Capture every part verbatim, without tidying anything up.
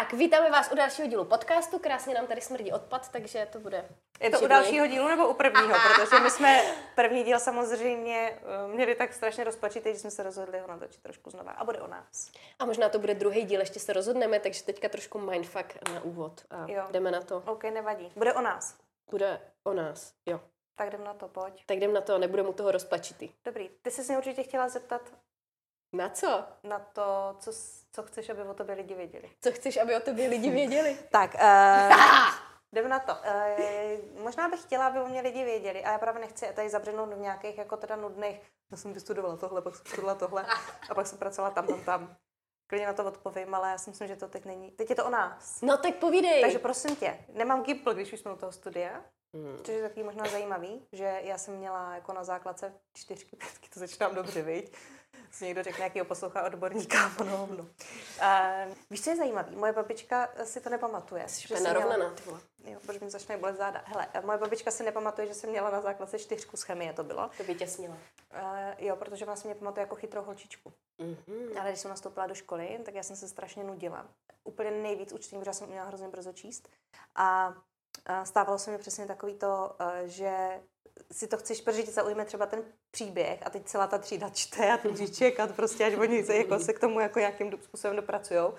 Tak, vítáme vás u dalšího dílu podcastu, krásně nám tady smrdí odpad, takže to bude Je to živný. U dalšího dílu nebo u prvního, protože my jsme první díl samozřejmě měli tak strašně rozpačitý, že jsme se rozhodli ho natočit trošku znova a bude o nás. A možná to bude druhý díl, ještě se rozhodneme, takže teďka trošku mindfuck na úvod a jo. jdeme na to. OK, nevadí. Bude o nás. Bude o nás, jo. Tak jdem na to, pojď. Tak jdem na to, nebude mu toho rozpačitý. Dobrý, ty jsi mě určitě chtěla zeptat. Na co? Na to, co, co chceš, aby o tobě lidi věděli. Co chceš, aby o tobě lidi věděli? Tak, uh, jdem na to. Uh, možná bych chtěla, aby o mě lidi věděli, a já právě nechci tady zabřednout v nějakých jako teda nudných. Já jsem vystudovala tohle, pak jsem studovala tohle a pak jsem pracovala tam, tam, tam. Klidně na to odpovím, ale já si myslím, že to teď není. Teď je to o nás. No tak povídej. Takže prosím tě, nemám Gimpl, když už jsme u toho studia. Hmm. Což je takový možná zajímavý, že já jsem měla jako na základce čtyřky, pětky, to začínám dobře, viď? Si někdo řekne, jakýho poslouchá odborníka, ono, no. Uh, víš, co je zajímavý? Moje babička si to nepamatuje. Jsi narovnaná, ty vole. Jo, protože mi začne bolet záda. Hele, moje babička si nepamatuje, že jsem měla na základce čtyřku z chemie, to bylo. To vytěsnila. Uh, jo, protože ona si mě pamatuje jako chytrou holčičku. Mm-hmm. Ale když jsem nastoupila do školy, tak já jsem se strašně nudila. Úplně nejvíc učení, protože já jsem měla hrozně brzo číst. A stávalo se mi přesně takový to, že si to chceš, protože ti zaujme třeba ten příběh a teď celá ta třída čte a ty můžeš čekat prostě, až oni se, jako, se k tomu jako nějakým způsobem dopracujou.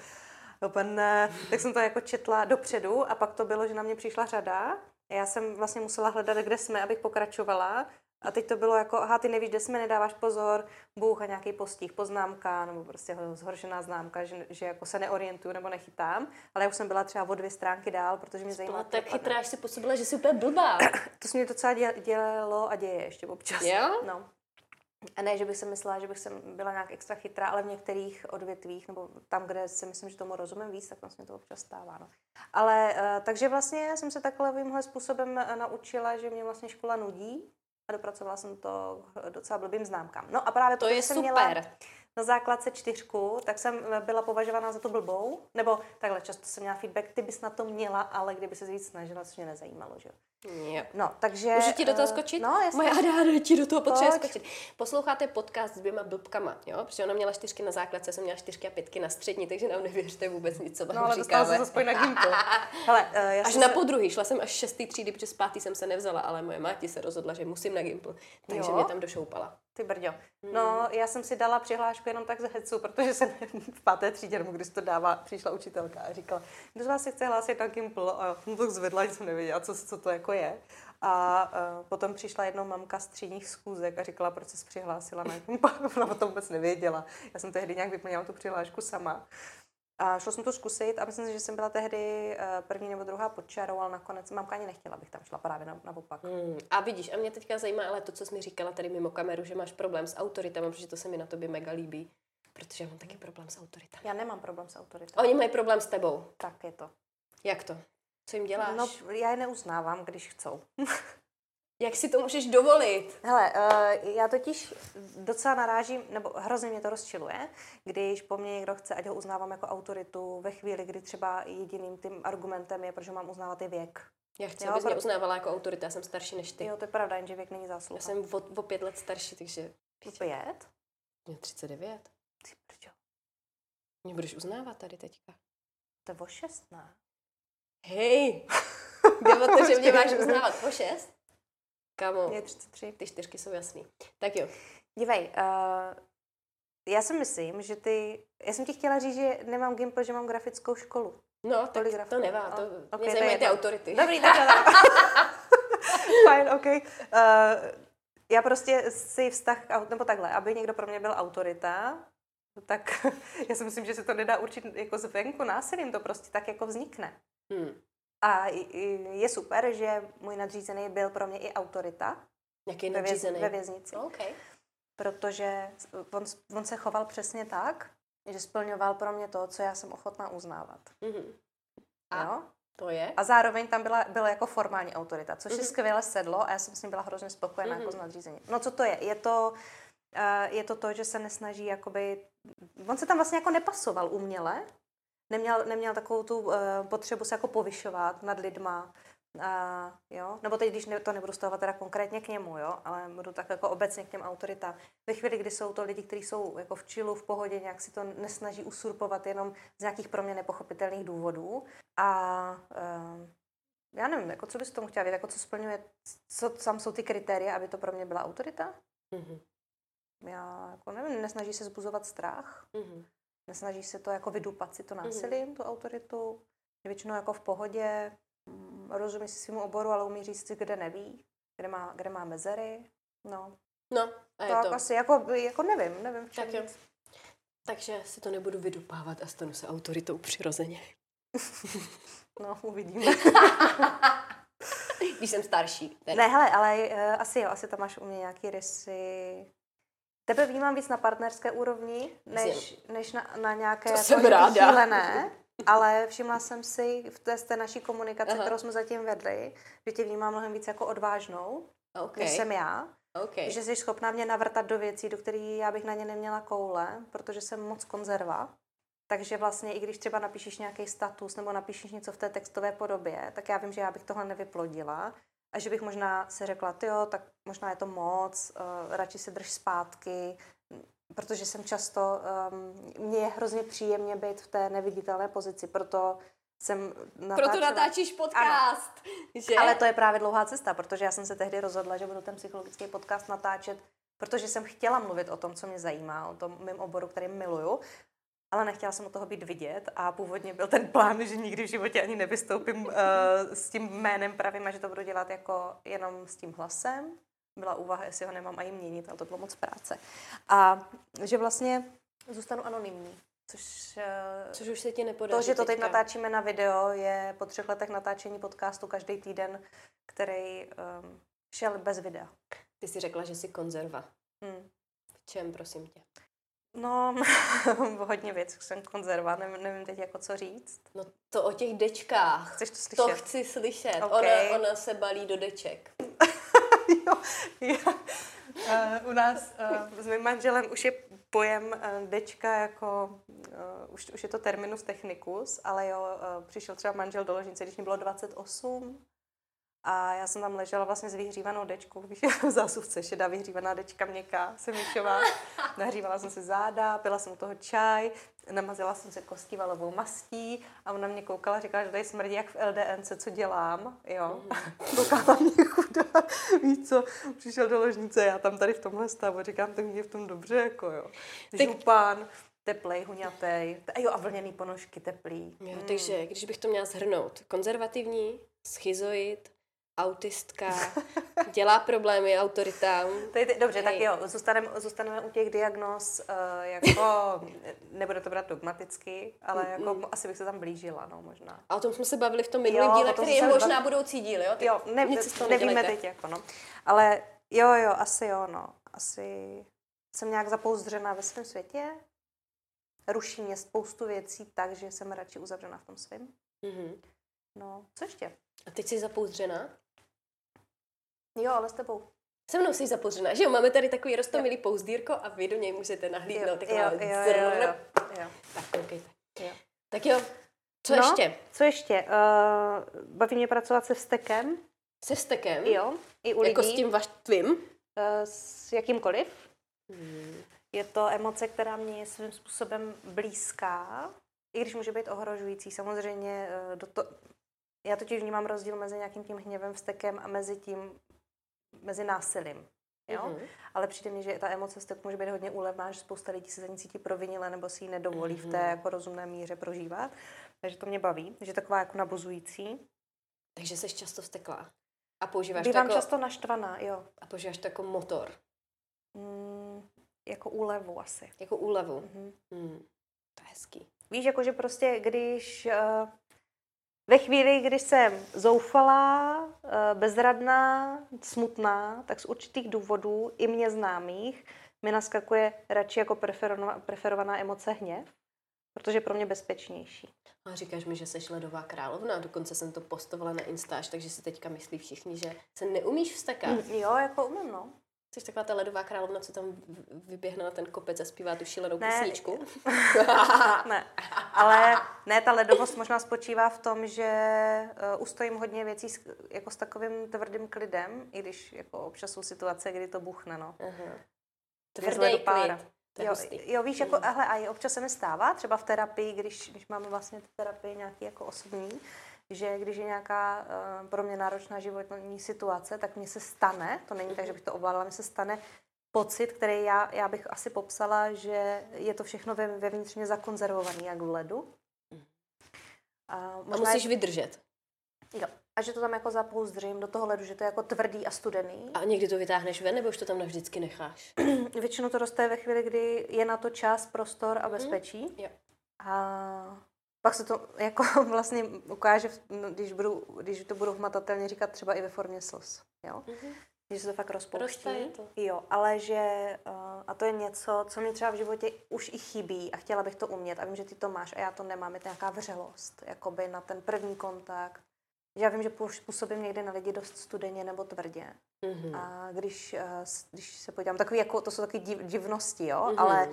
Open, tak jsem to jako četla dopředu a pak to bylo, že na mě přišla řada. Já jsem vlastně musela hledat, kde jsme, abych pokračovala. A teď to bylo jako, aha, ty nevíš, kde jsme, nedáváš pozor, bůh a nějaký postih, poznámka, nebo prostě zhoršená známka, že, že jako se neorientuju nebo nechytám. Ale já už jsem byla třeba o dvě stránky dál, protože mě zajímalo. Tak chytrá, až si působila, že jsi úplně blbá. To se mě docela dělalo a děje ještě občas. Jo? No. A ne, že bych si myslela, že bych jsem byla nějak extra chytrá, ale v některých odvětvích, nebo tam, kde si myslím, že tomu rozumím víc, tak vlastně to občas stává. No. Ale, uh, takže vlastně jsem se takovýmhle způsobem naučila, že mě vlastně škola nudí. A dopracovala jsem to docela blbým známkám. No a právě to je jsem super. Měla na základce čtyřku, tak jsem byla považovaná za tu blbou, nebo takhle často jsem měla feedback, ty bys na to měla, ale kdyby se víc snažila, což mě nezajímalo, že jo. Yep. No, takže... Můžu ti do toho skočit? No, jasně. Moje Adáda ti do toho potřebuje skočit. Posloucháte podcast s dvěma blbkama, jo? Protože ona měla čtyřky na základce, jsem měla čtyřky a pětky na střední, takže nám nevěřte vůbec nic, co vám no, ale říkáme. dostala se na Gimpl. Hele, uh, já až na se... podruhý, šla jsem až šestý třídy, protože z pátý jsem se nevzala, ale moje máti se rozhodla, že musím na Gimpl, takže jo? Mě tam došoupala. Ty brďo. Hmm. No, já jsem si dala přihlášku jenom tak z hecu, protože jsem v páté třídě, nebo když to dává, přišla učitelka a říkala, kdo z vás se chce hlásit na Gimpl? A já jsem to zvedla, jsem nevěděla, co, co to jako je. A uh, potom přišla jednou mamka z třídních schůzek a říkala, proč jsi přihlásila na Gimpl. Ona o tom vůbec nevěděla. Já jsem tehdy nějak vyplnila tu přihlášku sama. A šla jsem to zkusit a myslím si, že jsem byla tehdy uh, první nebo druhá pod čarou, ale nakonec mamka ani nechtěla, abych tam šla právě na, naopak. Hmm. A vidíš, a mě teďka zajímá ale to, co jsi mi říkala tady mimo kameru, že máš problém s autoritama, protože to se mi na tobě mega líbí. Protože já mám taky problém s autoritami. Já nemám problém s autoritami. Oni mají problém s tebou. Tak je to. Jak to? Co jim děláš? No, já je neuznávám, když chcou. Jak si to můžeš dovolit? Hele, uh, já totiž docela narážím, nebo hrozně mě to rozčiluje, když po mně někdo chce, ať ho uznávám jako autoritu ve chvíli, kdy třeba jediným tím argumentem je, protože mám uznávat i věk. Já chci, abys mě uznávala jako autorita, já jsem starší než ty. Jo, to je pravda, jenže věk není zásluha. Já jsem o, o pět let starší, takže... O pět? Mě třicet devět. Ty prčo. Mě budeš uznávat tady teďka. To je o šest, ne? Hej! Jde o to, že mě máš uznávat o šest? Kámo, je třicet tři. Ty čtyřky jsou jasný. Tak jo. Dívej, uh, já si myslím, že ty... Já jsem ti chtěla říct, že nemám Gimpl, že mám grafickou školu. No, tak to nevá. To, okay, mě zajímají ty autority. Dobrý, tak fajn, OK. Uh, já prostě si vztah, nebo takhle, aby někdo pro mě byl autorita, tak já si myslím, že se to nedá určit jako zvenku násilím, to prostě tak jako vznikne. Hmm. A je super, že můj nadřízený byl pro mě i autorita. Jaký nadřízený? Ve věznici. Okay. Protože on, on se choval přesně tak, že splňoval pro mě to, co já jsem ochotná uznávat. Mm-hmm. A jo? To je? A zároveň tam byla, byla jako formální autorita, což mm-hmm. je skvěle sedlo a já jsem s ním byla hrozně spokojená mm-hmm. jako s nadřízením. No co to je? Je to, uh, je to to, že se nesnaží jakoby... On se tam vlastně jako nepasoval uměle. Neměl, neměl takovou tu uh, potřebu se jako povyšovat nad lidma. A, jo? Nebo teď, když ne, to nebudu stavovat teda konkrétně k němu, jo? Ale budu tak jako obecně k těm autoritám. Ve chvíli, kdy jsou to lidi, kteří jsou jako v chillu, v pohodě, nějak si to nesnaží usurpovat jenom z nějakých pro mě nepochopitelných důvodů. A uh, já nevím, jako co bys tomu chtěla vědět, jako co splňuje, co tam jsou ty kritéria, aby to pro mě byla autorita? Mm-hmm. Já jako nevím, nesnaží se zbuzovat strach, mm-hmm. nesnaží se to jako vydupat si to násilím, mm-hmm. tu autoritu, je většinou jako v pohodě, rozumí si svým oboru, ale umí říct si, kde neví, kde má, kde má mezery, no. No, a je to. to. Asi jako, jako nevím, nevím v čem tak jo. Takže si to nebudu vydupávat a stanu se autoritou přirozeně. No, uvidíme. Když jsem starší. Tedy. Ne, hele, ale uh, asi jo, asi tam máš u mě nějaký rysy. Tebe vnímám víc na partnerské úrovni, než, než na, na nějaké jako šílené, ale všimla jsem si v té, z té naší komunikaci, Aha. kterou jsme zatím vedli, že tě vnímám mnohem víc jako odvážnou, okay. než jsem já. Okay. Že jsi schopná mě navrtat do věcí, do kterých já bych na ně neměla koule, protože jsem moc konzerva. Takže vlastně i když třeba napíšeš nějaký status nebo napíšeš něco v té textové podobě, tak já vím, že já bych tohle nevyplodila a že bych možná si řekla, tyjo, tak možná je to moc, uh, radši se drž zpátky, protože jsem často, um, mně je hrozně příjemně být v té neviditelné pozici, proto jsem natáčela. Proto natáčíš podcast, že? Ale to je právě dlouhá cesta, protože já jsem se tehdy rozhodla, že budu ten psychologický podcast natáčet, protože jsem chtěla mluvit o tom, co mě zajímá, o tom mém oboru, který miluju, ale nechtěla jsem od toho být vidět a původně byl ten plán, že nikdy v životě ani nevystoupím uh, s tím jménem pravým a že to budu dělat jako jenom s tím hlasem. Byla úvaha, jestli ho nemám ani měnit, ale to bylo moc práce. A že vlastně zůstanu anonymní. Což, uh, což už se ti nepodaří. To, že to teď teďka. natáčíme na video, je po třech letech natáčení podcastu každý týden, který um, šel bez videa. Ty jsi řekla, že jsi konzerva. Hmm. V čem, prosím tě? No, hodně věcí, jsem konzerva, nevím, nevím teď jako co říct. No to o těch dečkách. Chceš to slyšet? To chci slyšet. Okay. Ona, ona se balí do deček. Jo, jo. Uh, u nás uh, s mým manželem už je pojem uh, dečka jako, uh, už, už je to terminus technicus, ale jo, uh, přišel třeba manžel do ložnice, když mi bylo dvacet osm a já jsem tam ležela vlastně s vyhřívanou dečkou, víš, v zásuvce, šedá vyhřívaná dečka měkká, semičová, nahřívala jsem si záda, pila jsem u toho čaj, namazila jsem se kostí-valovou mastí a ona mě koukala, říkala, že tady smrdí jak v el dé en ce, co dělám, jo. Mm. Koukala mě chudá, víš co, přišel do ložnice, já tam tady v tomhle stavu, říkám, tak mě v tom dobře, jako jo. Župán, teplej, huňatej, a jo, a vlněný ponožky, teplý. Jo, mm. Takže, když bych to měla shrnout, konzervativní, schizoid, autistka, dělá problémy autoritám. Tady, dobře, Hej. tak jo, zůstaneme, zůstaneme u těch diagnóz, uh, jako, nebude to brát dogmaticky, ale jako mm. asi bych se tam blížila, no, možná. A o tom jsme se bavili v tom minulém díle, který je možná bav... budoucí díl, jo? Jo, ne, nevíme teď, jako, no. Ale jo, jo, asi jo, no. Asi jsem nějak zapouzdřená ve svém světě, ruší mě spoustu věcí tak, že jsem radši uzavřená v tom svém. Mm-hmm. No, co ještě? A teď jsi zapouzdřená? Jo, ale s tebou. Se mnou jsi zapouzdřená, že jo? Máme tady takový roztomilý pouzdírko a vy do něj můžete nahlídnout. Jo, jo, jo, jo, jo, jo. Tak, okay. jo. Tak jo, co no, ještě? Co ještě? Uh, baví mě pracovat se vztekem. Se vztekem? Jo, i u lidí. Jako s tím vaš tvým? Uh, s jakýmkoliv. Hmm. Je to emoce, která mě je svým způsobem blízká, i když může být ohrožující. Samozřejmě uh, do to... Já totiž vnímám rozdíl mezi nějakým tím hněvem, vztekem a mezi tím, mezi násilím. Jo? Mm-hmm. Ale přijde mi, že ta emoce vztek může být hodně úlevná, že spousta lidí se za ní cítí provinile nebo si ji nedovolí mm-hmm. v té jako rozumné míře prožívat. Takže to mě baví, že je taková jako nabuzující. Takže jsi často vzteklá. A používáš Bývám to jako... často naštvaná, jo. A používáš to jako motor? Mm, jako úlevu asi. Jako úlevu? Mm-hmm. Mm, to je hezký. Víš, jakože prostě, když... Uh, Ve chvíli, kdy jsem zoufalá, bezradná, smutná, tak z určitých důvodů, i mě známých, mi naskakuje radši jako preferovaná, preferovaná emoce hněv, protože je pro mě bezpečnější. A říkáš mi, že seš ledová královna, dokonce jsem to postovala na Instač, takže si teďka myslí všichni, že se neumíš vztekat. Jo, jako umím, no. Jsi taková ta ledová královna, co tam vyběhne na ten kopec a zpívá tu šílenou ne, písničku? ne, ale ne, ta ledovost možná spočívá v tom, že uh, ustojím hodně věcí s, jako s takovým tvrdým klidem, i když jako občas jsou situace, kdy to buchne, no. Uh-huh. Tvrdý klid. Jo, jo, víš, jako, hele, a občas se mi stává, třeba v terapii, když, když máme vlastně v terapii nějaký jako osobní, že když je nějaká uh, pro mě náročná životní situace, tak mně se stane, to není tak, že bych to ovládala, mně se stane pocit, který já, já bych asi popsala, že je to všechno ve, vevnitřně zakonzervovaný, jak v ledu. A, a musíš je... vydržet. Jo. A že to tam jako zapouzdřím do toho ledu, že to je jako tvrdý a studený. A někdy to vytáhneš ven, nebo už to tam navždycky necháš? Většinou to roste ve chvíli, kdy je na to čas, prostor a bezpečí. Mm. Jo. A pak se to jako vlastně ukáže, když, budu, když to budu hmatatelně říkat třeba i ve formě slz. Jo? Mm-hmm. Že se to fakt rozpouští. To. Jo, ale že, a to je něco, co mě třeba v životě už i chybí a chtěla bych to umět a vím, že ty to máš a já to nemám, je to nějaká vřelost, jakoby na ten první kontakt. Já vím, že působím někdy na lidi dost studeně nebo tvrdě. Mm-hmm. A když, když se podívám, takový jako, to jsou takové div, divnosti, jo, mm-hmm. ale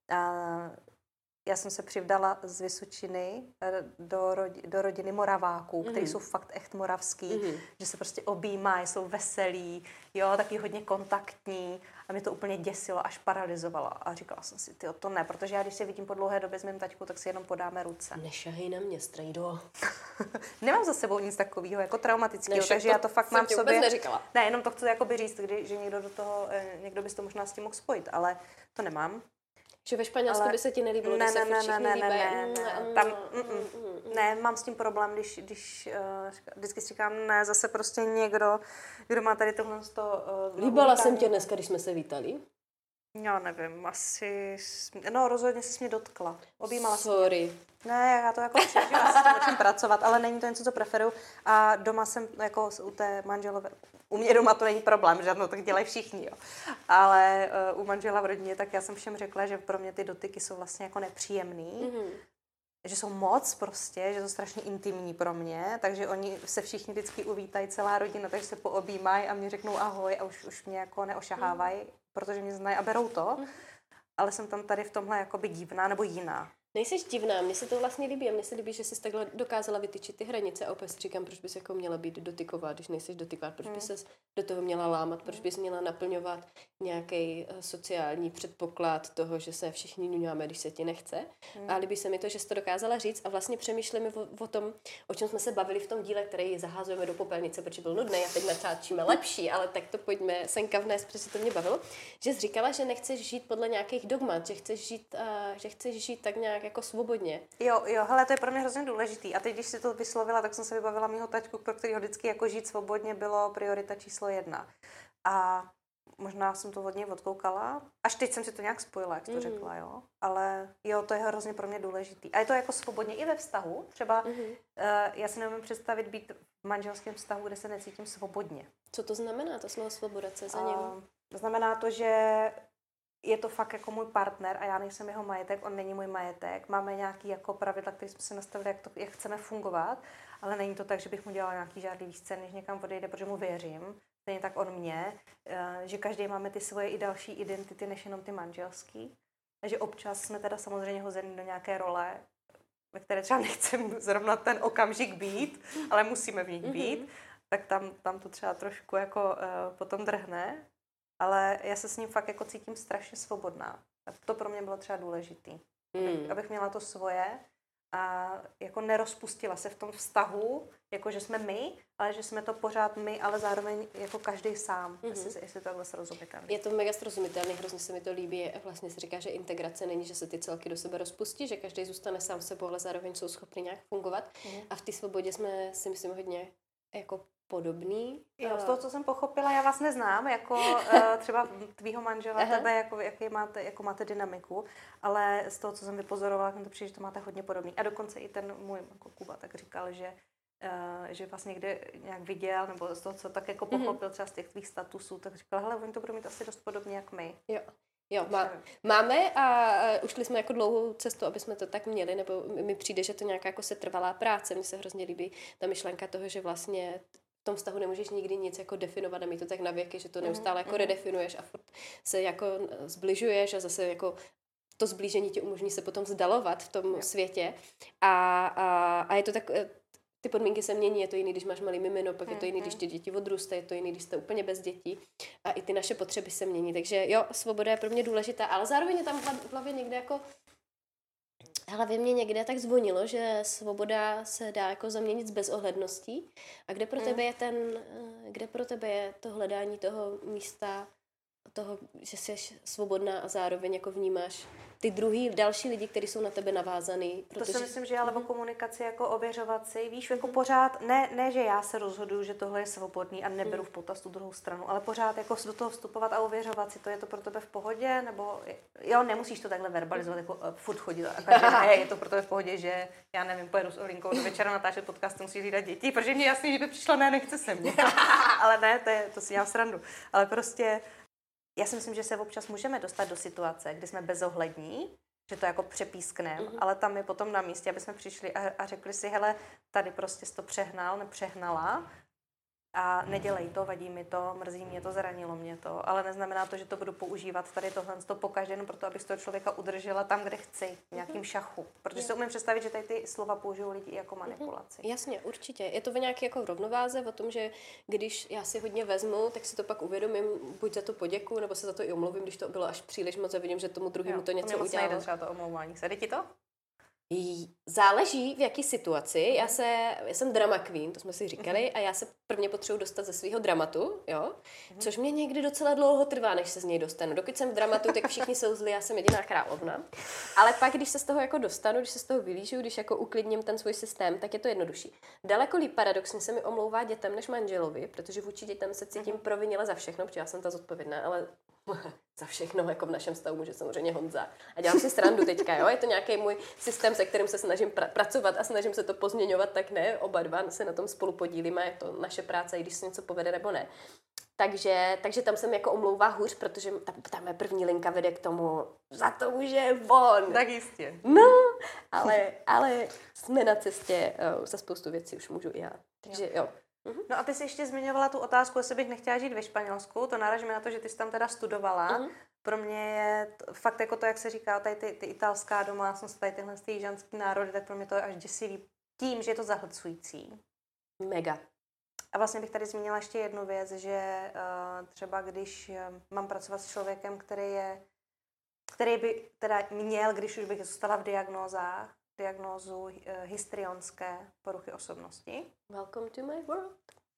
a, já jsem se přivdala z Vysočiny do, rodi, do rodiny Moraváků, mm-hmm. kteří jsou fakt echt moravský, mm-hmm. že se prostě objímají, jsou veselí, jo, taky hodně kontaktní a mě to úplně děsilo, až paralyzovalo. A říkala jsem si, tyjo, to ne, protože já když se vidím po dlouhé době s mým taťkou, tak si jenom podáme ruce. Nešahej na mě, strejdo. Nemám za sebou nic takového, jako traumatického, Nešak, takže to já to fakt mám v sobě. Neříkala. Ne, jenom to chci jakoby říct, kdy, že někdo do toho, někdo by to možná s tím mohl spojit, ale to nemám. Že ve Španělsku ale... by se ti nelíbilo, ne, když se ne, všichni ne, líbí. Ne, ne, ne, tam, mm, mm, mm. ne, mám s tím problém, když, když uh, vždycky si říkám, ne, zase prostě někdo, kdo má tady tohle z toho... Uh, Líbala jsem tě dneska, když jsme se vítali? Já nevím, asi... No, rozhodně jsi mě dotkla. Objímala jsem. Sorry. Ne, já to jako přežila, s tím musím pracovat, ale není to něco, co preferuju. A doma jsem jako u té manželové... U mě doma to není problém, že no, tak dělají všichni, jo. Ale uh, u manžela v rodině, tak já jsem všem řekla, že pro mě ty dotyky jsou vlastně jako nepříjemný. Mm-hmm. Že jsou moc prostě, že jsou strašně intimní pro mě, takže oni se všichni vždycky uvítají, celá rodina, takže se poobjímají a mě řeknou ahoj a už, už mě jako neošahávají, mm-hmm. protože mě znají a berou to. Mm-hmm. Ale jsem tam tady v tomhle jakoby divná nebo jiná. Nejseš divná, mně se to vlastně líbí a mně se líbí, že jsi takhle dokázala vytyčit ty hranice a opět si říkám, proč bys jako měla být dotyková, když nejseš dotyková, proč bys se do toho měla lámat, proč bys měla naplňovat nějaký sociální předpoklad toho, že se všichni ňuňáme, když se ti nechce. Hmm. A líbí se mi to, že jsi to dokázala říct a vlastně přemýšlíme o, o tom, o čem jsme se bavili v tom díle, který zaházujeme do popelnice, protože byl nudný a teď natáčíme lepší, ale tak to pojďme senka vnést, protože to mě bavilo. Že jsi říkala, že nechceš žít podle nějakých dogmat, že chceš žít, uh, že chceš žít tak nějak jako svobodně. Jo, jo, hele, to je pro mě hrozně důležitý. A teď, když si to vyslovila, tak jsem se vybavila mýho taťku, pro kterého vždycky jako žít svobodně bylo priorita číslo jedna. A možná jsem to od něj odkoukala. Až teď jsem si to nějak spojila, jak jsi to mm. řekla, jo. Ale jo, to je hrozně pro mě důležitý. A je to jako svobodně i ve vztahu. Třeba mm-hmm. uh, já si neumím představit být v manželském vztahu, kde se necítím svobodně. Co to znamená, to slovo svoboda, co je za ním? Uh, znamená to, že je to fakt jako můj partner a já nejsem jeho majetek, on není můj majetek. Máme nějaký jako pravidla, které jsme si nastavili, jak, to, jak chceme fungovat, ale není to tak, že bych mu dělala nějaký žádný scén, než někam odejde, protože mu věřím. Stejně tak on mě, že každý máme ty svoje i další identity, než jenom ty manželský. Takže občas jsme teda samozřejmě hozeni do nějaké role, ve které třeba nechcem zrovna ten okamžik být, ale musíme v nich být, mm-hmm. tak tam, tam to třeba trošku jako uh, potom drhne. Ale já se s ním fakt jako cítím strašně svobodná. A to pro mě bylo třeba důležitý. Mm. Abych, abych měla to svoje a jako nerozpustila se v tom vztahu, jako že jsme my, ale že jsme to pořád my, ale zároveň jako každý sám, mm-hmm. jestli, jestli to takhle srozumitelné. Je to mega srozumitelné, hrozně se mi to líbí. Vlastně se říká, že integrace není, že se ty celky do sebe rozpustí, že každý zůstane sám sebou, ale zároveň jsou schopni nějak fungovat. Mm-hmm. A v té svobodě jsme si myslím hodně jako podobný. Jo, z toho, co jsem pochopila, já vás neznám, jako uh, třeba tvýho manžela, Aha. tebe, jako, jaký máte, jako máte dynamiku, ale z toho, co jsem vypozorovala, mi to přijde, že to máte hodně podobný. A dokonce i ten můj jako Kuba tak říkal, že, uh, že vás někde nějak viděl, nebo z toho, co tak jako pochopil mm-hmm. třeba z těch tvých statusů, tak říkal, hele, oni to budou mít asi dost podobně jak my. Jo. Jo, má, máme a ušli jsme jako dlouhou cestu, aby jsme to tak měli, nebo mi přijde, že to nějaká jako setrvalá práce. Mně se hrozně líbí ta myšlenka toho, že vlastně tom vztahu nemůžeš nikdy nic jako definovat a mít to tak na věky, že to neustále jako redefinuješ a furt se jako zbližuješ a zase jako to zblížení ti umožní se potom vzdalovat v tom jo. světě a, a, a je to tak, ty podmínky se mění, je to jiný, když máš malý mimino, pak je to jiný, když ty děti odrůstají, je to jiný, když jste úplně bez dětí a i ty naše potřeby se mění, takže jo, svoboda je pro mě důležitá, ale zároveň je tam v hlavě někde jako hlavě mě někde tak zvonilo, že svoboda se dá jako zaměnit s bezohledností a kde pro tebe je ten, kde pro tebe je to hledání toho místa, toho, že jsi svobodná a zároveň jako vnímáš ty druhý, další lidi, kteří jsou na tebe navázaný. Protože... To si myslím, že je ale o komunikaci jako ověřovat si, víš, jako pořád, ne, ne, že já se rozhoduju, že tohle je svobodný a neberu v potaz tu druhou stranu, ale pořád jako do toho vstupovat a ověřovat si, to je to pro tebe v pohodě, nebo jo, nemusíš to takhle verbalizovat, jako uh, furt chodit a každý, hej, je to pro tebe v pohodě, že já nevím, pojedu s Olinkou do večera natáčet podcast, musíš hlídat děti, protože mě jasný, že by přišla, ne, nechce se mě. Ale ne, to, je, to si dělám srandu. Ale prostě já si myslím, že se občas můžeme dostat do situace, kdy jsme bezohlední, že to jako přepískneme, mm-hmm. ale tam je potom na místě, aby jsme přišli a, a řekli si, hele, tady prostě jsi to přehnal, nepřehnala a nedělej to, vadí mi to, mrzí mě to, zranilo mě to, ale neznamená to, že to budu používat tady tohle to pokaždé, jenom proto, abych z toho člověka udržela tam, kde chci, v nějakým šachu. Protože si umím představit, že tady ty slova použijou lidi jako manipulaci. Jasně, určitě. Je to v nějaké jako rovnováze o tom, že když já si hodně vezmu, tak si to pak uvědomím, buď za to poděkuju, nebo se za to i omluvím, když to bylo až příliš moc a vidím, že tomu druhému to něco udělalo. Nejde třeba to omlouvání. Sede ti to? Záleží v jaký situaci. Já, se, já jsem drama queen, to jsme si říkali, a já se prvně potřebuji dostat ze svého dramatu, jo? Což mě někdy docela dlouho trvá, než se z něj dostanu. Dokud jsem v dramatu, tak všichni jsou zlí, já jsem jediná královna. Ale pak, když se z toho jako dostanu, když se z toho vylížu, když jako uklidním ten svůj systém, tak je to jednodušší. Daleko líp paradoxně se mi omlouvá dětem než manželovi, protože vůči dětem se cítím provinile za všechno, protože já jsem ta zodpovědná, ale za všechno, jako v našem stavu může samozřejmě Honza. A dělám si srandu teďka, jo? Je to nějaký můj systém, se kterým se snažím pra- pracovat a snažím se to pozměňovat, tak ne, oba dva se na tom spolu podílíme, je to naše práce, i když se něco povede nebo ne. Takže, takže tam jsem jako omlouvá hůř, protože ta, ta mé první linka vede k tomu, za to může on. Tak jistě. No, ale, ale jsme na cestě, uh, za spoustu věcí už můžu i já. Takže jo. jo. No a ty jsi ještě zmiňovala tu otázku, jestli bych nechtěla žít ve Španělsku, to náražíme na to, že ty jsi tam teda studovala. Uh-huh. Pro mě je t- fakt jako to, jak se říká, tady ty, ty italská domácnost, tady tyhle ty jižanský národy, tak pro mě to je až děsivý tím, že je to zahlcující. Mega. A vlastně bych tady zmínila ještě jednu věc, že uh, třeba když uh, mám pracovat s člověkem, který je, který by teda měl, když už bych zůstala v diagnózách, diagnózu uh, histrionské poruchy osobnosti. Welcome to my world.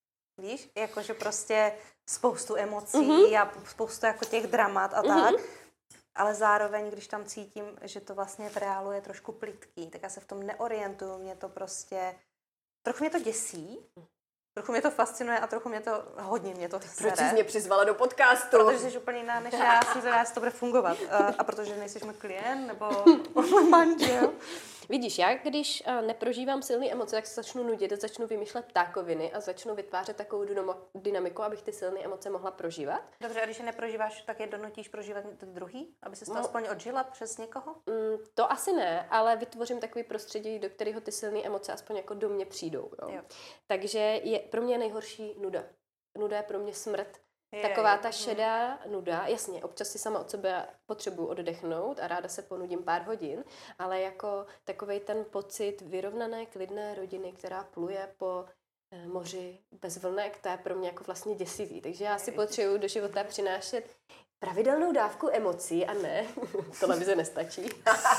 Víš, jakože prostě spoustu emocí uh-huh. a spoustu jako těch dramat a uh-huh. tak, ale zároveň, když tam cítím, že to vlastně v reálu je trošku plytký, tak já se v tom neorientuju, mě to prostě, trochu mě to děsí, trochu mě to fascinuje a trochu mě to, hodně mě to sere. Proč jsi mě přizvala do podcastu? Protože jsi úplně jiná než já, jsem zvědavá, jestli to bude fungovat. A, a protože nejsi můj klient, nebo můj manžel. Vidíš, já když uh, neprožívám silné emoce, tak se začnu nudit, začnu vymýšlet ptákoviny a začnu vytvářet takovou dynamo- dynamiku, abych ty silné emoce mohla prožívat. Dobře, a když je neprožíváš, tak je donutíš prožívat ty druhý? Aby se to no, aspoň odžila přes někoho? Mm, to asi ne, ale vytvořím takový prostředí, do kterého ty silné emoce aspoň jako do mě přijdou. Jo? Jo. Takže je pro mě nejhorší nuda. Nuda je pro mě smrt. Je, Taková ta šedá nuda, jasně, občas si sama od sebe potřebuji oddechnout a ráda se ponudím pár hodin, ale jako takovej ten pocit vyrovnané, klidné rodiny, která pluje po eh, moři bez vlnek, to je pro mě jako vlastně děsivý. Takže já si potřebuji do života přinášet pravidelnou dávku emocí a ne, televize nestačí.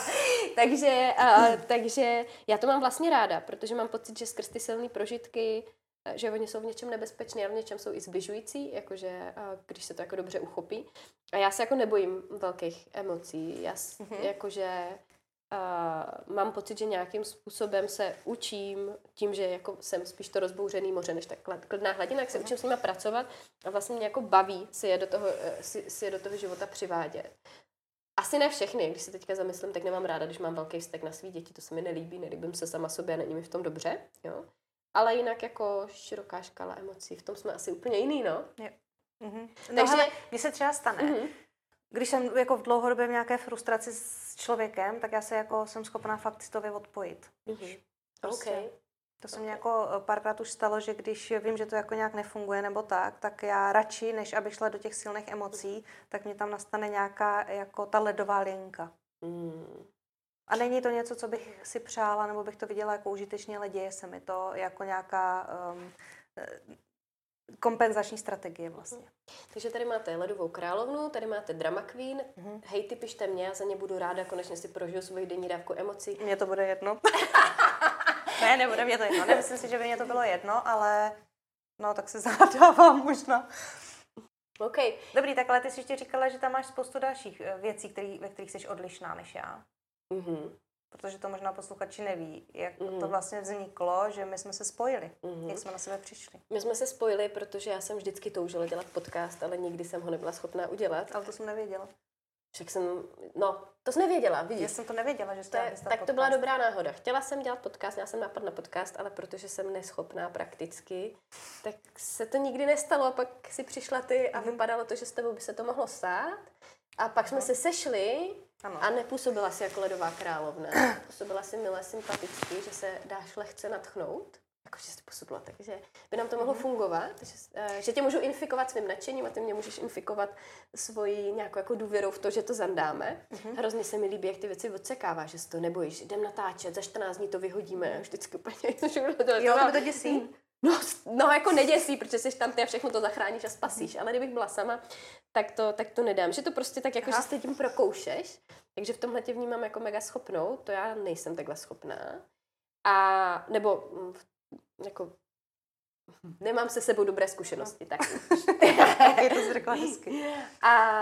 takže, a, takže já to mám vlastně ráda, protože mám pocit, že skrz ty silné prožitky že oni jsou v něčem nebezpeční a v něčem jsou i zbližující, jakože když se to jako dobře uchopí. A já se jako nebojím velkých emocí. Já mm-hmm. jakože uh, mám pocit, že nějakým způsobem se učím tím, že jako jsem spíš to rozbouřený moře, než tak klidná hladina, jak se učím s nima pracovat a vlastně mě jako baví si je do toho, si, si je do toho života přivádět. Asi ne všechny, když se teďka zamyslím, tak nemám ráda, když mám velký vztek na svý děti, to se mi nelíbí, nelíbím se sama sobě a není mi v tom dobře, jo. Ale jinak jako široká škála emocí. V tom jsme asi úplně jiný, no. Jo. Mhm. No takže hele, mně se třeba stane, mhm. když jsem jako v dlouhodobě v nějaké frustraci s člověkem, tak já se jako jsem schopná fakt citově odpojit. Mhm. Prostě. Okay. To se mě jako párkrát už stalo, že když vím, že to jako nějak nefunguje nebo tak, tak já radši, než abych šla do těch silných emocí, tak mě tam nastane nějaká jako ta ledová linka. Mm. A není to něco, co bych si přála, nebo bych to viděla jako užitečně, ale děje se mi to jako nějaká um, kompenzační strategie vlastně. Takže tady máte ledovou královnu, tady máte drama queen. Mm-hmm. Hej, ty pište mě, já za ně budu ráda, konečně si prožiju svoji denní dávku emocí. Mně to bude jedno. Ne, nebude mě to jedno. Nemyslím si, že by mě to bylo jedno, ale no, tak se zadávám možná. Okay. Dobrý, tak ale ty jsi ještě říkala, že tam máš spoustu dalších věcí, který, ve kterých jsi odlišná než já. Mm-hmm. Protože to možná posluchači neví, jak mm-hmm. to vlastně vzniklo, že my jsme se spojili, mm-hmm. jak jsme na sebe přišli. My jsme se spojili, protože já jsem vždycky toužila dělat podcast, ale nikdy jsem ho nebyla schopná udělat. Ale to jsem nevěděla. Však jsem, no, to jsi nevěděla, vidíš. Já jsem to nevěděla, že jsi chtěla Tak podcast. To byla dobrá náhoda. Chtěla jsem dělat podcast, já jsem nápad na podcast, ale protože jsem neschopná prakticky, tak se to nikdy nestalo a pak si přišla ty a mm-hmm. vypadalo to, že s tebou by se to mohlo stát. A pak jsme no. se sešli ano. a nepůsobila si jako ledová královna. Působila si milé, sympaticky, že se dáš lehce nadchnout. Jakože jsi působila tak, že by nám to mohlo mm-hmm. fungovat. Že, že tě můžu infikovat svým nadšením a ty mě můžeš infikovat svojí nějakou jako důvěrou v to, že to zandáme. Mm-hmm. Hrozně se mi líbí, jak ty věci odsekáváš, že se to nebojíš. Jdem natáčet, za čtrnáct dní to vyhodíme. Vždycky úplně... Jo, to by to děsí. No, no, jako neděsí, protože jsi tam ty a všechno to zachráníš a spasíš, ale kdybych byla sama, tak to, tak to nedám. Že to prostě tak, jako, že se tím prokoušeš, takže v tomhle tě vnímám jako mega schopnou, to já nejsem takhle schopná. A, nebo, jako, nemám se sebou dobré zkušenosti, no. tak. Je to řekla hezky. A,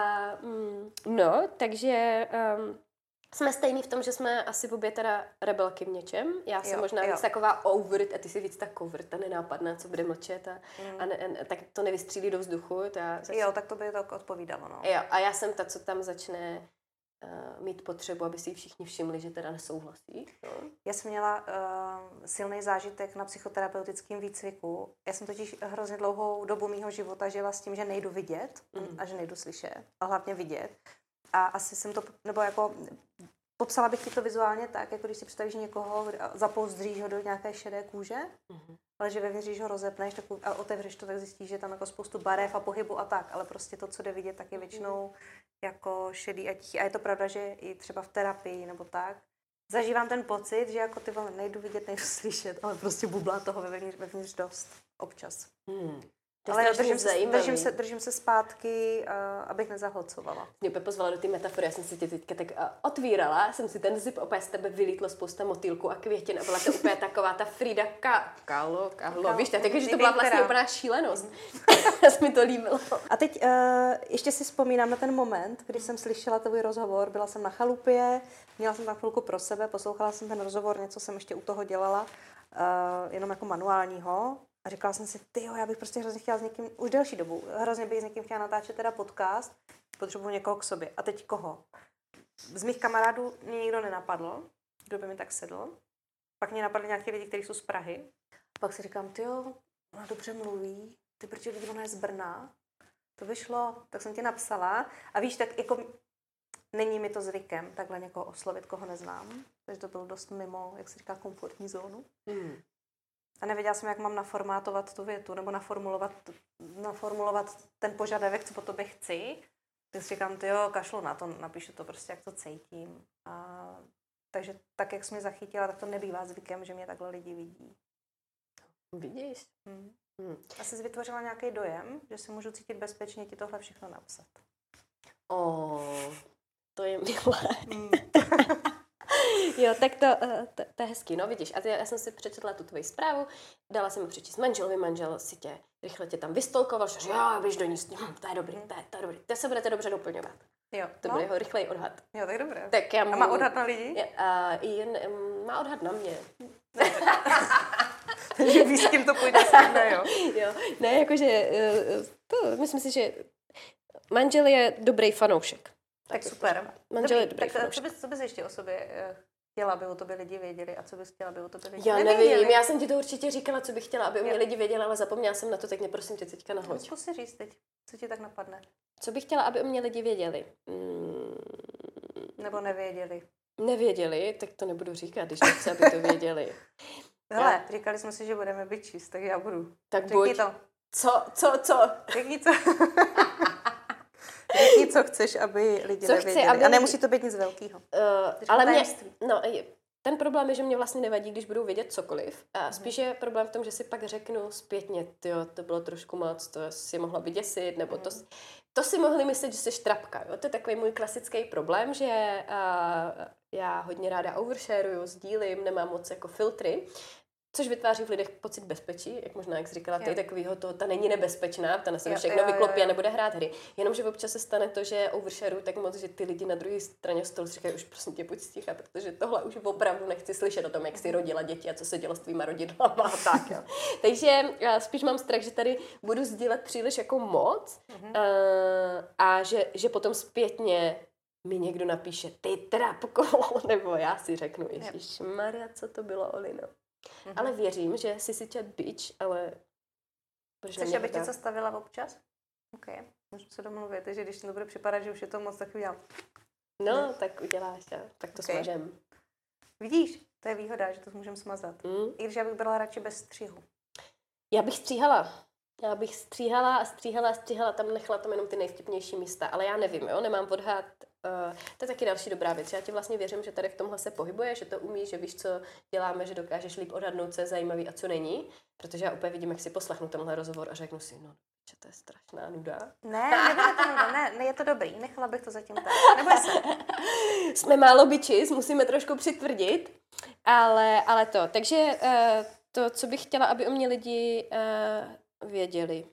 no, takže... Um, jsme stejný v tom, že jsme asi obě teda rebelky v něčem. Já jsem jo, možná jo. víc taková overt a ty jsi víc tak covert a nenápadná, co bude mlčet a, mm. a, ne, a tak to nevystřílí do vzduchu. To já zase... Jo, tak to by to odpovídalo. No. Jo, a já jsem ta, co tam začne uh, mít potřebu, aby si všichni všimli, že teda nesouhlasí. No. Já jsem měla uh, silný zážitek na psychoterapeutickém výcviku. Já jsem totiž hrozně dlouhou dobu mýho života žila s tím, že nejdu vidět mm. a že nejdu slyšet, a hlavně vidět. A asi jsem to, nebo jako popsala bych ti to vizuálně tak, jako když si představíš někoho, zapouzdříš ho do nějaké šedé kůže, mm-hmm. ale že vevnitř, když ho rozepneš tak, a otevřeš to, tak zjistíš, že je tam jako spoustu barev a pohybu a tak, ale prostě to, co jde vidět, tak je většinou jako šedý a tichý. A je to pravda, že i třeba v terapii nebo tak, zažívám ten pocit, že jako ty vole, nejdu vidět, nejdu slyšet, ale prostě bublá toho vevnitř, vevnitř dost, občas. Mm. Ale držím se, držím, se, držím se zpátky, uh, abych nezahlcovala. Mě opět pozvala do té metafory, já jsem si tě teďka tak uh, otvírala, jsem si ten zip, opět z tebe vylítlo spousta motýlků a květin a byla to úplně taková ta Frida Ka- Kahlo, Kahlo, víš, tak, takže to byla vlastně úplná šílenost. Se mi to líbilo. A teď uh, ještě si vzpomínám na ten moment, kdy jsem slyšela tvůj rozhovor, byla jsem na chalupě, měla jsem tam chvilku pro sebe, poslouchala jsem ten rozhovor, něco jsem ještě u toho dělala, uh, jenom jako manuálního. A říkala jsem si, tyjo, já bych prostě hrozně chtěla s někým, už delší dobu, hrozně bych s někým chtěla natáčet teda podcast, potřebuji někoho k sobě. A teď koho? Z mých kamarádů mě nikdo nenapadl, kdo by mi tak sedl. Pak mě napadly nějaký lidi, kteří jsou z Prahy. A pak si říkám, tyjo, ona dobře mluví, ty protože lidi, ona je z Brna. To vyšlo, tak jsem ti napsala. A víš, tak jako není mi to zvykem takhle někoho oslovit, koho neznám. Takže to bylo dost mimo, jak se říká, komfortní zónu. Hmm. A nevěděla jsem, jak mám naformátovat tu větu, nebo naformulovat, naformulovat ten požadavek, co po tobě chci. Tak si říkám, tyjo, kašlu na to, napíšu to prostě, jak to cítím. A, takže tak, jak jsi mě zachytila, tak to nebývá zvykem, že mě takhle lidi vidí. Vidíš? Hmm. Hmm. A jsi vytvořila nějaký dojem, že si můžu cítit bezpečně ti tohle všechno napsat. Oh, to je milé. Hmm. Jo, tak to, to, to je hezký, no vidíš. A ty, já jsem si přečetla tu tvoji zprávu, dala jsem mi přečíst manželovi, manžel si tě rychle tě tam vystolkoval, že jo, běž do ní, hm, to je dobrý, to je, to je dobrý, to se budete dobře doplňovat. Jo. To no. bude jeho rychlej odhad. Jo, tak dobré. Tak já mu... A má odhad na lidi? Je, a, jen, má odhad na mě. Takže víš, s kým to půjde sedne, jo? Jo, ne, jakože, to, myslím si, že manžel je dobrý fanoušek. Tak, tak super. Manžel je dobrý tak fanoušek. Co bys, co bys ještě o sobě chtěla, aby o tobě lidi věděli a co bys chtěla, aby o tobě lidi já nevěděli? Já nevím, já jsem ti to určitě říkala, co bych chtěla, aby o mě lidi věděli, ale zapomněla jsem na to, tak neprosím tě teďka nahoď. Zkus si říct teď, co ti tak napadne. Co bych chtěla, aby o mě lidi věděli? Hmm. Nebo nevěděli. Nevěděli, tak to nebudu říkat, když nechci, aby to věděli. Hele, Já. říkali jsme si, že budeme bitches, tak já budu. Tak Řekni buď. to. Co, co, co? Řekni co. Řekni, co chceš, aby lidi Co nevěděli. chci, aby A nemusí lidi- to být nic velkého. Uh, Držme ale mě, tajemství. no, je- ten problém je, že mě vlastně nevadí, když budou vědět cokoliv. A spíš je problém v tom, že si pak řeknu zpětně, tyjo, to bylo trošku moc, to si mohla vyděsit, nebo to, to si mohli myslet, že jsi trapka. Jo? To je takový můj klasický problém, že uh, já hodně ráda overshareuju, sdílím, nemám moc jako filtry, což vytváří v lidech pocit bezpečí, jak možná, jak jsi říkala, ty takovýho to, ta není nebezpečná, ta na sebe Jo, všechno jo, jo, vyklopí a jo. nebude hrát hry. Jenomže občas se stane to, že overshareuju tak moc, že ty lidi na druhé straně stolu si říkají, už prosím tě, buď sticha, protože tohle už opravdu nechci slyšet o tom, jak jsi rodila děti a co se dělo s tvýma rodidlama a tak. Jo. Takže já spíš mám strach, že tady budu sdílet příliš jako moc a, a že, že potom zpětně mi někdo napíše, ty trapko, nebo já si řeknu, ježišmarja, co to bylo, Olino. Mm-hmm. Ale věřím, že jsi si čet bitch, ale... Chceš, abych tě zastavila občas? OK, můžu se domluvit, že když to bude připadat, že už je to moc, tak udělám. No, tak uděláš, ja. Tak to okay. Smažem. Vidíš, to je výhoda, že to můžeme smazat. Mm. I když já bych byla radši bez střihu. Já bych stříhala. Já bych stříhala a stříhala a stříhala, tam nechala tam jenom ty nejvtipnější místa, ale já nevím, jo, nemám odhad. Uh, to je taky další dobrá věc. Já ti vlastně věřím, že tady v tomhle se pohybuje, že to umíš, že víš, co děláme, že dokážeš líp odhadnout, co je zajímavý a co není, protože já úplně vidím, jak si poslechnu tenhle rozhovor a řeknu si, no, že to je strašná nuda. Ne, nebude to nuda, ne, ne, je to dobrý, nechala bych to zatím tak, neboj se. Jsme málo bitches, musíme trošku přitvrdit, ale, ale to. Takže uh, to, co bych chtěla, aby o mě lidi uh, věděli.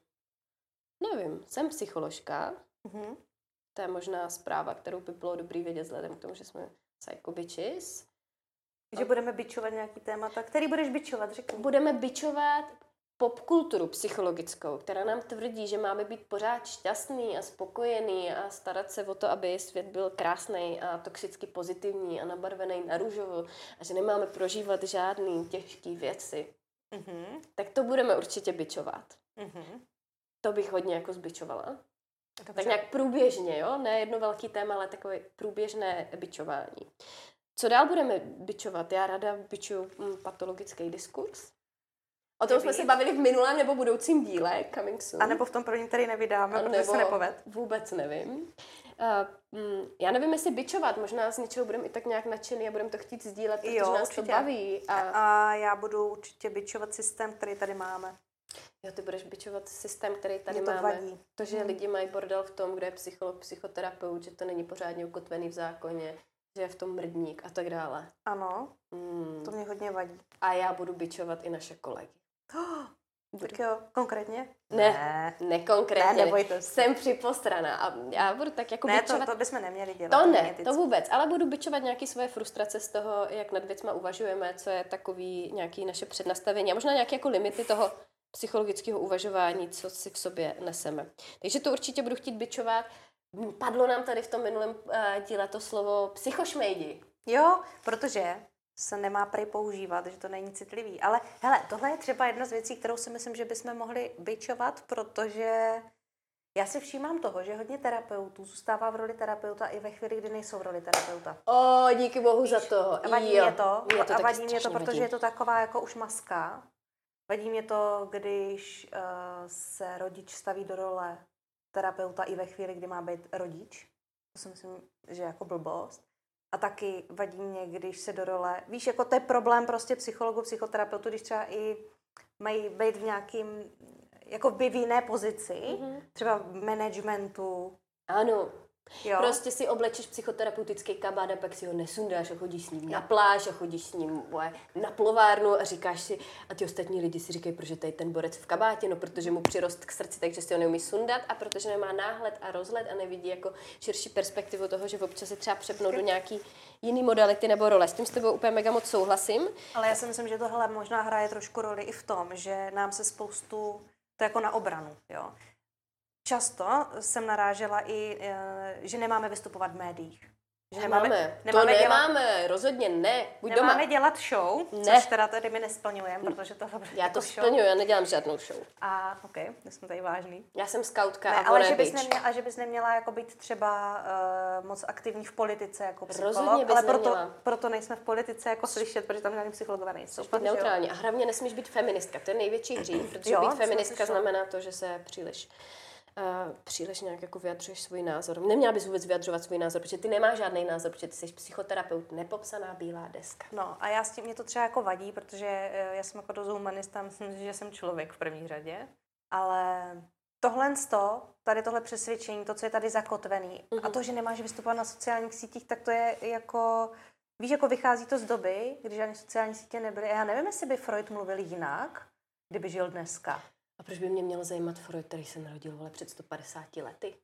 Nevím, jsem psycholožka. Mhm. To je možná zpráva, kterou by bylo dobrý vědět vzhledem k tomu, že jsme psycho bitches. Že budeme bičovat nějaký témata. Který budeš bičovat, řekni. Budeme bičovat popkulturu psychologickou, která nám tvrdí, že máme být pořád šťastný a spokojený a starat se o to, aby svět byl krásný a toxicky pozitivní a nabarvený na růžovo a že nemáme prožívat žádný těžký věci. Mhm. Tak to budeme určitě bičovat. Mhm. To bych hodně jako zbičovala. Dobře. Tak nějak průběžně, jo? Ne jedno velký téma, ale takové průběžné bičování. Co dál budeme bičovat? Já ráda bičuju hm, patologický diskurs. O tom jsme se bavili v minulém nebo budoucím díle, coming soon. A nebo v tom prvním, který nevydáme, protože se nepoved. Vůbec nevím. Uh, hm, já nevím, jestli bičovat, možná z něčeho budeme i tak nějak nadšený a budeme to chtít sdílet, protože Jo, nás určitě. to baví. A... a já budu určitě bičovat systém, který tady máme. Jo, ty budeš bičovat systém, který tady Mě to máme. vadí. To, že hmm. lidi mají bordel v tom, kde je psycholog, psychoterapeut, že to není pořádně ukotvený v zákoně, že je v tom mrdník a tak dále. Ano, Hmm. to mě hodně vadí. A já budu bičovat i naše kolegy. Oh, tak jo, konkrétně? Ne, ne, nekonkrétně. Ne, nebojte se. Jsem připostraná a já budu tak jako Ne, bičovat. to, to bychom neměli dělat. To ne, eticky. to vůbec, ale budu bičovat nějaký svoje frustrace z toho, jak nad věcma uvažujeme, co je takový nějaký naše přednastavení a možná nějaké jako limity toho psychologického uvažování, co si v sobě neseme. Takže to určitě budu chtít bičovat. Padlo nám tady v tom minulém uh, díle to slovo psychošmejdi. Jo, protože se nemá prej používat, že to není citlivý. Ale hele, tohle je třeba jedna z věcí, kterou si myslím, že bychom mohli bičovat, protože já si všímám toho, že hodně terapeutů zůstává v roli terapeuta i ve chvíli, kdy nejsou v roli terapeuta. O, díky bohu Víš, za to. A vadí jo, mě to, mě to a vadí mě to, vadí. protože je to taková jako už maska. Vadí mě to, když uh, se rodič staví do role terapeuta i ve chvíli, kdy má být rodič. To si myslím, že je jako blbost. A taky vadí mě, když se do role... Víš, jako to je problém prostě psychologů, psychoterapeutů, když třeba i mají být v nějakým, jako by v jiné pozici, mm-hmm. třeba v managementu. Ano. Jo? Prostě si oblečeš psychoterapeutický kabát a pak si ho nesundáš a chodíš s ním na pláž a chodíš s ním na plovárnu a říkáš si, a ty ostatní lidi si říkají, proč je tady ten borec v kabátě, no protože mu přirost k srdci, takže si ho neumí sundat a protože nemá náhled a rozhled a nevidí jako širší perspektivu toho, že občas se třeba přepnou do nějaký jiný modality nebo role. S tím s tebou úplně mega moc souhlasím. Ale já si myslím, že tohle možná hraje trošku roli i v tom, že nám se spoustu, to jako na obranu, jo. Často jsem narážela i, že nemáme vystupovat v médiích. Že nemáme. nemáme. nemáme to dělat, nemáme, rozhodně ne. Buď nemáme doma. dělat show, ne. Což teda tady my nesplňujeme, protože to bude Já jako to show. splňuji, já nedělám žádnou show. A ok, my jsme tady vážný. Já jsem skautka ne, a ale že bys bys neměla, že bys neměla jako být třeba uh, moc aktivní v politice jako psycholog, rozhodně bys ale proto, neměla. proto nejsme v politice jako slyšet, protože tam žádný psychologové nejsou. Být neutrální. A hlavně nesmíš být feministka, to je největší hřích, protože jo, být feministka znamená to, že se příliš Uh, příliš nějak jako vyjadřuješ svůj názor. Neměla bys vůbec vyjadřovat svůj názor, protože ty nemáš žádný názor, protože ty jsi psychoterapeut, nepopsaná bílá deska. No a já s tím, mě to třeba jako vadí, protože já jsem jako dost humanista, myslím, že jsem člověk v první řadě, ale tohle sto, tady tohle přesvědčení, to, co je tady zakotvený mm-hmm. a to, že nemáš vystupovat na sociálních sítích, tak to je jako, víš, jako vychází to z doby, když žádné sociální sítě nebyly. A já nevím, jestli by Freud mluvil jinak, kdyby žil dneska. A proč by mě měl zajímat Freud, který se narodil vole před sto padesáti lety?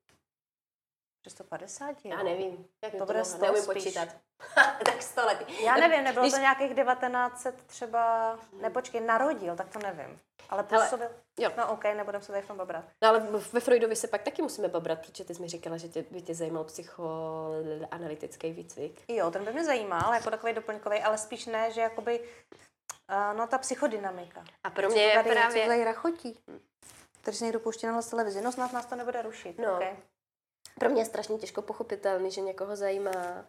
Před sto padesáti? Já nevím. Jak to to bude bylo? Neumím počítat. Tak sto lety. Já nevím, nebylo Když... to nějakých devatenáct set třeba, nepočkej, narodil, tak to nevím. Ale působil, jo. No ok, nebudem se tady v tom babrat. No ale ve Freudovi se pak taky musíme babrat, protože ty jsi mi říkala, že tě, by tě zajímal psychoanalytický výcvik. Jo, ten by mě zajímal, jako takový doplňkový, ale spíš ne, že jakoby Uh, no ta psychodynamika. A pro mě je tady, právě... Co tady rachotí? Tady se někdo pouští na televizi. No snad nás to nebude rušit. No. Okay. Pro mě je strašně těžko pochopitelný, že někoho zajímá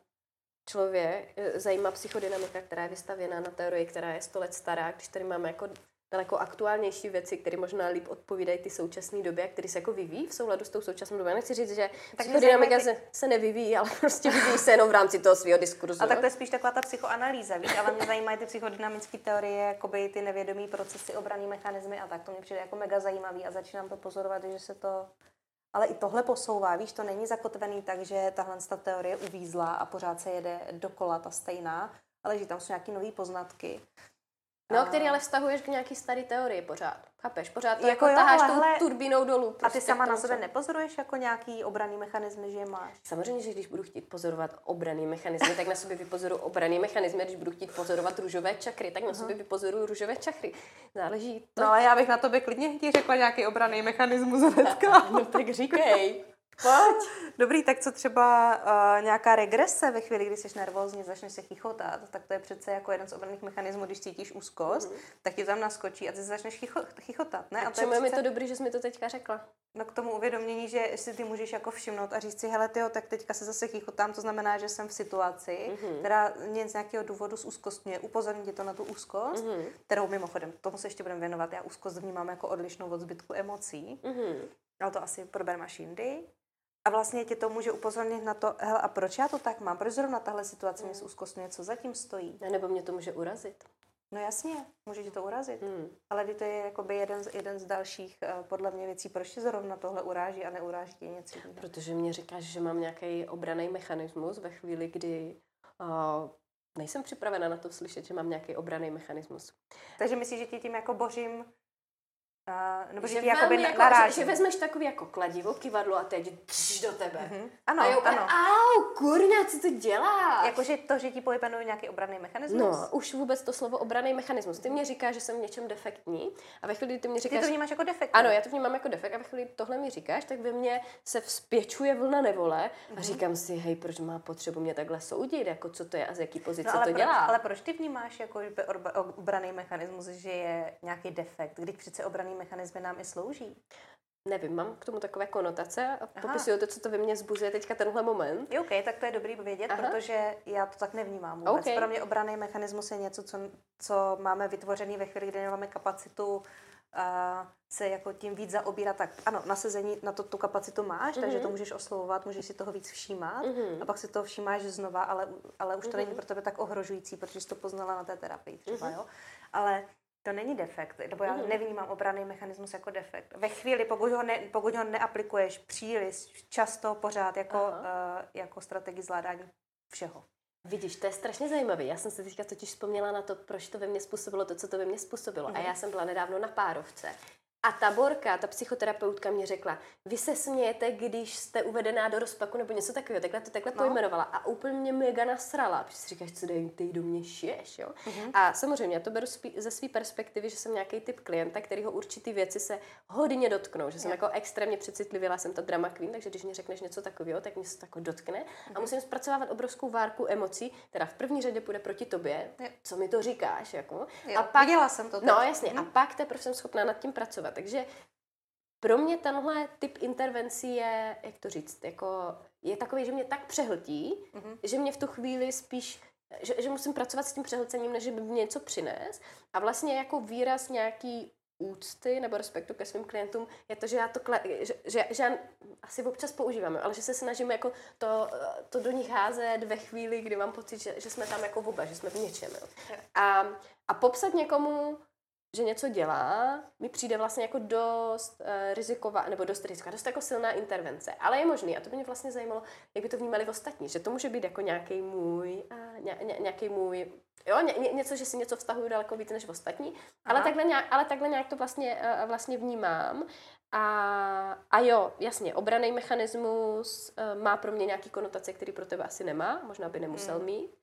člověk, zajímá psychodynamika, která je vystavěná na teorii, která je sto let stará, když tady máme jako daleko aktuálnější věci, které možná líp odpovídají ty současné době, které se jako vyvíjí v souladu s tou současnou dobou. Já nechci říct, že psychodynamika ty... se, se nevyvíjí, ale prostě vyvíjí se jenom v rámci toho svého diskurzu. A tak to je spíš taková ta psychoanalýza, víš, ale mě zajímají ty psychodynamické teorie, jakoby ty nevědomí procesy, obranné mechanismy a tak. To mě přijde jako mega zajímavý a začínám to pozorovat, že se to... Ale i tohle posouvá, víš, to není zakotvený tak, že tahle ta teorie uvízla a pořád se jede dokola ta stejná, ale že tam jsou nějaké nové poznatky. No, který ale vztahuješ k nějaký starý teorii pořád. Chápeš? Pořád to jako, jako jo, taháš tou hele, turbinou dolů. Prostě a ty sama na sebe nepozoruješ jako nějaký obranný mechanismy, že je máš? Samozřejmě, že když budu chtít pozorovat obranný mechanismy, tak na sobě vypozoruju obranný mechanismy. Když budu chtít pozorovat růžové čakry, tak na sobě vypozoruju růžové čakry. Záleží to. No ale já bych na tobě klidně ti řekla nějaký obranný mechanismus hnedka. No tak říkej. Pojď. Dobrý, tak co třeba uh, nějaká regrese ve chvíli, kdy jsi nervózní, začneš se chichotat, tak to je přece jako jeden z obranných mechanismů, když cítíš úzkost, mm. tak ti tam naskočí a ty se začneš chicho, chichotat, ne? A, a čemu je přece... mi to dobrý, že jsi mi to teďka řekla? No k tomu uvědomění, že si ty můžeš jako všimnout a říct si, hele tyjo, tak teďka se zase chichotám, to znamená, že jsem v situaci, mm-hmm. která mě z nějakého důvodu z úzkostně, upozorní tě to na tu úzkost, mm-hmm. kterou mimochodem, tomu se ještě budeme věnovat, já úzkost vnímám jako odlišnou od zbytku emocí, mm-hmm. ale to asi probereme až jindy. A vlastně tě to může upozornit na to, hele, a proč já to tak mám? Proč zrovna tahle situace mě úzkostňuje? Co zatím stojí? A nebo mě to může urazit. No jasně, může tě to urazit. Hmm. Ale to je jakoby jeden z, jeden z dalších, podle mě, věcí, proč tě zrovna tohle uráží a neuráží tě něco jiného. Protože mě říkáš, že mám nějaký obranný mechanismus ve chvíli, kdy uh, nejsem připravena na to slyšet, že mám nějaký obranný mechanismus. Takže myslíš, že tě tím jako bořím? Uh, nebo že, že ti jakoby jako, naráží. Že, že vezmeš takový jako kladivo, kyvadlo a teď drž do tebe. Mm-hmm. Ano, a jo, ano. Au, kurňa, co to děláš? Jakože to, že ti pohybenuje nějaký obranný mechanismus? No, už vůbec to slovo obranný mechanismus. Ty mě říkáš, že jsem v něčem defektní a ve chvíli, kdy ty mě říkáš... Ty to vnímáš jako defekt. Ano, já to vnímám jako defekt a ve chvíli, tohle mi říkáš, tak ve mně se vzpěčuje vlna nevole a mm-hmm. říkám si, hej, proč má potřebu mě takhle soudit, jako co to je a z jaký pozice no, ale to proč, dělá. Ale proč ty vnímáš jako obranný mechanismus, že je nějaký defekt, když přece obranný mechanismy nám i slouží? Nevím, mám k tomu takové konotace a popisuju to, co to ve mně zbuzuje teďka tenhle moment. Jo, OK, tak to je dobrý vědět, Aha. protože já to tak nevnímám vůbec. Okay. Pro mě obranný mechanismus je něco, co, co máme vytvořený ve chvíli, kdy nemáme kapacitu a se jako tím víc zaobírat, tak ano, nasazení na to tu kapacitu máš, mm-hmm. takže to můžeš oslovovat, můžeš si toho víc všímat mm-hmm. a pak si to všímáš znova, ale, ale už to mm-hmm. není pro tebe tak ohrožující, protože jsi to poznala na té terapii třeba, mm-hmm. jo. Ale to není defekt, nebo já mm-hmm. nevnímám obranný mechanismus jako defekt. Ve chvíli, pokud ho, ne, pokud ho neaplikuješ příliš často, pořád jako, uh, jako strategii zvládání všeho. Vidíš, to je strašně zajímavé. Já jsem se teďka totiž vzpomněla na to, proč to ve mně způsobilo to, co to ve mně způsobilo. Mm-hmm. A já jsem byla nedávno na párovce. A ta Borka, ta psychoterapeutka mě řekla, vy se smějete, když jste uvedená do rozpaku nebo něco takového, takhle to takhle no. pojmenovala a úplně mě mega nasrala, protože si říkáš, co dej, ty do mě šiješ, jo. Uh-huh. A samozřejmě, já to beru spí, ze své perspektivy, že jsem nějaký typ klienta, kterýho určitý věci se hodně dotknou, že jsem yeah. jako extrémně přecitlivěla, jsem ta drama queen, takže když mi řekneš něco takového, tak mě se to jako dotkne uh-huh. a musím zpracovávat obrovskou várku emocí, která v první řadě půjde proti tobě, yeah. co mi to říkáš, jako. Jo, a pak, viděla jsem to. Tak. No jasně, uh-huh. a pak teprve jsem schopná nad tím pracovat. Takže pro mě tenhle typ intervencí je, jak to říct, jako je takový, že mě tak přehltí, mm-hmm. že mě v tu chvíli spíš, že, že musím pracovat s tím přehlcením, než by mě něco přines. A vlastně jako výraz nějaký úcty nebo respektu ke svým klientům je to, že já to, že, že, že já asi občas používám, ale že se snažím jako to, to do nich házet ve chvíli, kdy mám pocit, že, že jsme tam jako oba, že jsme v něčem. Jo. A, a popsat někomu, že něco dělá, mi přijde vlastně jako dost uh, riziková, nebo dost riziková, dost jako silná intervence. Ale je možný, a to by mě vlastně zajímalo, jak by to vnímali ostatní, že to může být jako nějaký můj, uh, ně, ně, nějaký můj, jo, ně, ně, něco, že si něco vztahuju daleko víc než ostatní, ale takhle, nějak, ale takhle nějak to vlastně, uh, vlastně vnímám. A, a jo, jasně, obranný mechanismus uh, má pro mě nějaký konotace, který pro tebe asi nemá, možná by nemusel hmm. mít.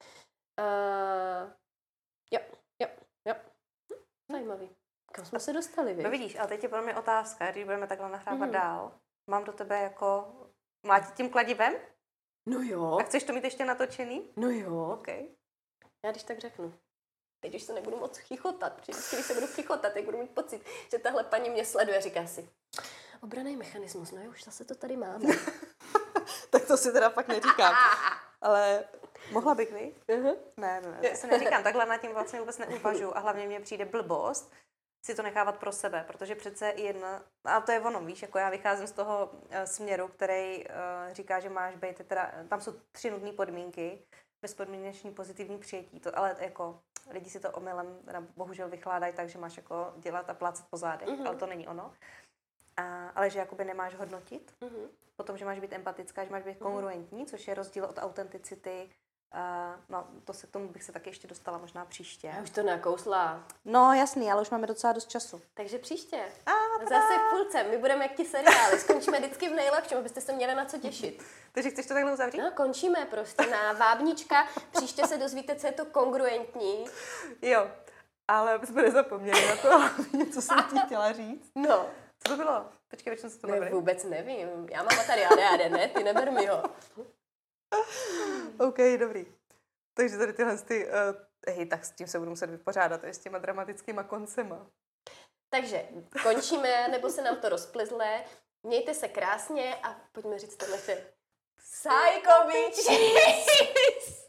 Uh, jo, jo, jo. Zajímavý. Kam jsme se dostali, víš? No vidíš, ale teď je pro mě otázka, když budeme takhle nahrávat mm. dál. Mám do tebe jako mlátit tím kladivem? No jo. A chceš to mít ještě natočený? No jo. Okay. Já když tak řeknu. Teď už se nebudu moc chichotat, protože vždycky, když se budu chichotat, tak budu mít pocit, že tahle paní mě sleduje, říká si, obranný mechanismus, no jo, už zase to tady máme. Tak to si teda fakt neříkám. Ale mohla bych, vy? Uh-huh. Ne, ne, ne, to se neříkám, takhle nad tím vlastně vůbec neuvažuji a hlavně mně přijde blbost si to nechávat pro sebe, protože přece jedna, a to je ono, víš, jako já vycházím z toho uh, směru, který uh, říká, že máš být, teda, tam jsou tři nutné podmínky, bezpodmínečný pozitivní přijetí, to, ale jako lidi si to omylem, teda bohužel vychládají tak, že máš jako dělat a plácat po zádech, uh-huh. ale to není ono. A, ale že jakoby nemáš hodnotit, uh-huh. potom, že máš být empatická, že máš být kongruentní, což je rozdíl od autenticity. Uh, no, to se k tomu bych se taky ještě dostala možná příště. Já už to nakousla. No jasný, ale už máme docela dost času. Takže příště. A, Zase v půlce, my budeme jak ti seriály, skončíme vždycky v nejlepším, abyste se měli na co těšit. Takže chceš to takhle uzavřít? No, končíme prostě na vábnička, příště se dozvíte, co je to kongruentní. Jo, ale aby jsme nezapomněli na to, co jsem ti chtěla říct. No. Co to bylo? Počkej, většinou se to ne, vůbec nevím. Já mám tady A D H D, ne? Ty neber mi ho. OK, dobrý. Takže tady tyhle ty, uh, hej, tak s tím se budu muset vypořádat, s těma dramatickýma koncema. Takže končíme, nebo se nám to rozplizle. Mějte se krásně a pojďme říct tenhle Psycho Bitches!